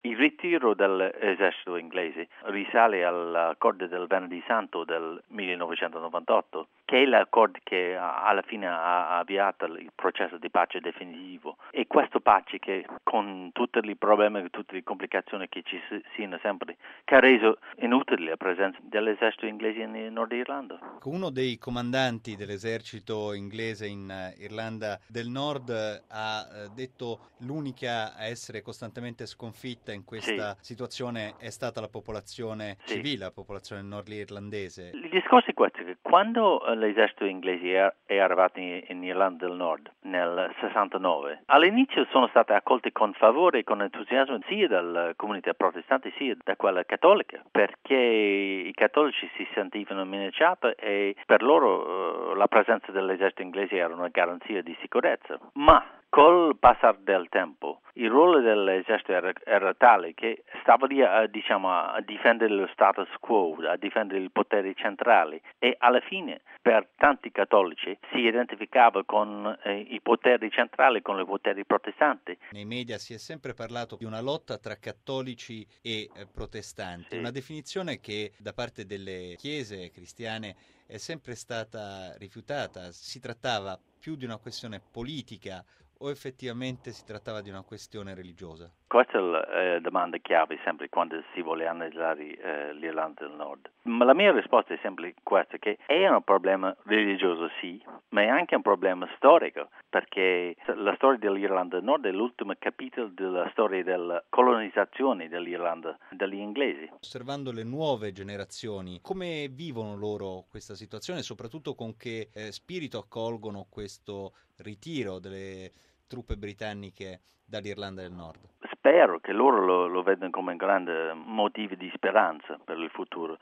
Il ritiro dell'esercito inglese risale all'accordo del Venerdì Santo del 1998, che è l'accordo che alla fine ha avviato il processo di pace definitivo. E questo pace che, con tutti i problemi e tutte le complicazioni che ci siano sempre, che ha reso inutile la presenza dell'esercito inglese in Nord Irlanda. Uno dei comandanti dell'esercito inglese in Irlanda del Nord ha detto l'unica a essere costantemente sconfitta in questa situazione è stata la popolazione civile, la popolazione nordirlandese. Il discorso è questo, che quando l'esercito inglese è arrivato in Irlanda del Nord nel 69, all'inizio sono stati accolti con favore e con entusiasmo sia dalla comunità protestante sia da quella cattolica, perché i cattolici si sentivano minacciati e per loro la presenza dell'esercito inglese era una garanzia di sicurezza. Ma col passare del tempo il ruolo dell'esercito era tale che stava lì a difendere lo status quo, a difendere i poteri centrali, e alla fine per tanti cattolici si identificava con i poteri centrali, con i poteri protestanti. Nei media si è sempre parlato di una lotta tra cattolici e protestanti, una definizione che da parte delle chiese cristiane è sempre stata rifiutata. Si trattava più di una questione politica o effettivamente si trattava di una questione religiosa? Questa è la domanda chiave sempre quando si vuole analizzare l'Irlanda del Nord. Ma la mia risposta è sempre questa, che è un problema religioso sì, ma è anche un problema storico, perché la storia dell'Irlanda del Nord è l'ultimo capitolo della storia della colonizzazione dell'Irlanda dagli inglesi. Osservando le nuove generazioni, come vivono loro questa situazione e soprattutto con che spirito accolgono questo ritiro delle truppe britanniche dall'Irlanda del Nord? Spero che loro lo vedano come un grande motivo di speranza per il futuro.